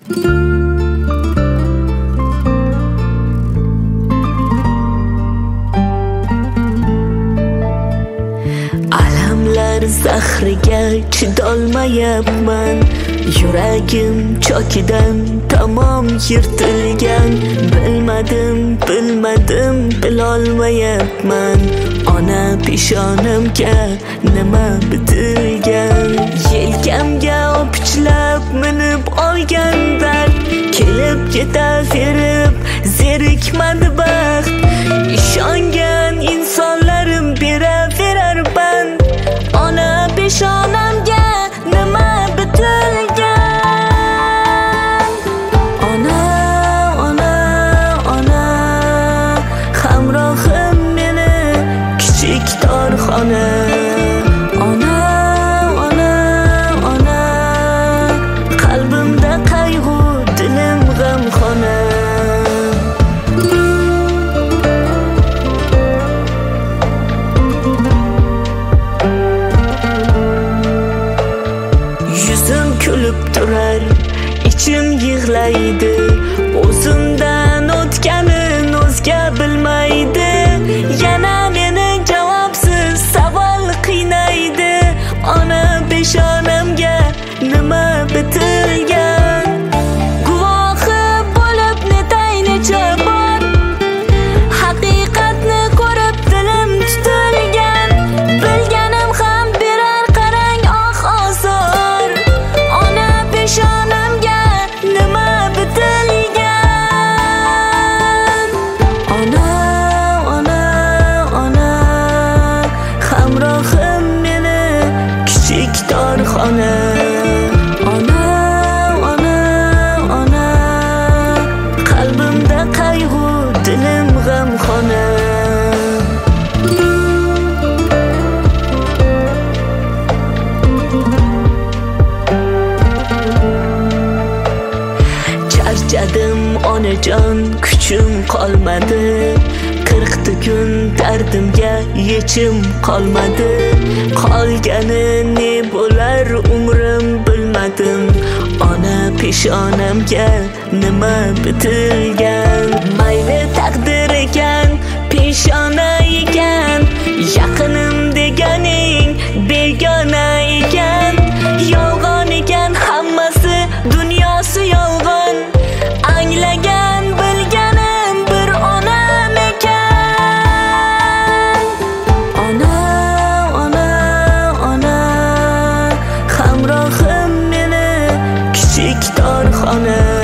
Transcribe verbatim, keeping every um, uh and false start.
Alamlar zahriga chidolmayapman, yuragim chokidan tamom yirtilgan. Bilmadim, bilmadim, bilolmayapman, ona peshonamga nima bitilgan. Yelkamga opichlab minib olgan dard, kelib ketaverib zerikmadi baxt. Ishongan insonlarim beraverar band, ona peshonamga nima bitilgan. Ona, ona, ona, hamrohim meni kichik torxona. Ona, ona, ona, qalbimda qayg'u, dilim g'amxona. Yuzim kulib turar, ichim yig'laydi, o'zimdan o'tganin o'zga bilmaydi. Yana meni javobsiz savol qiynaydi, ona peshonamga nima bitilgan. Guvohi bo'lib netay necha bor, haqiqatni ko'rib dilim tutilgan. Bilganim ham berar qarang oh ozor, ona peshonamga nima bitilgan. Ona, ona, ona, hamrohim meni kichik torxona. Ona, ona, ona, qalbimda qayg'u, dilim g'amxona. Charchadim onajon, kuchim qolmadi, qirqta kun dardimga yechim qolmadi. Qolgani ne bo'lar umrim bilmadim, ona peshonamga nima bitilgan. Mayli taqdir ekan, peshona ekan, yaqinim deganing begona ekan. Yolg'on ekan hammasi, dunyosi yolg'on. Anglagan bilganim bir onam ekan. Ona, ona, ona, hamrohim meni kichik torxona.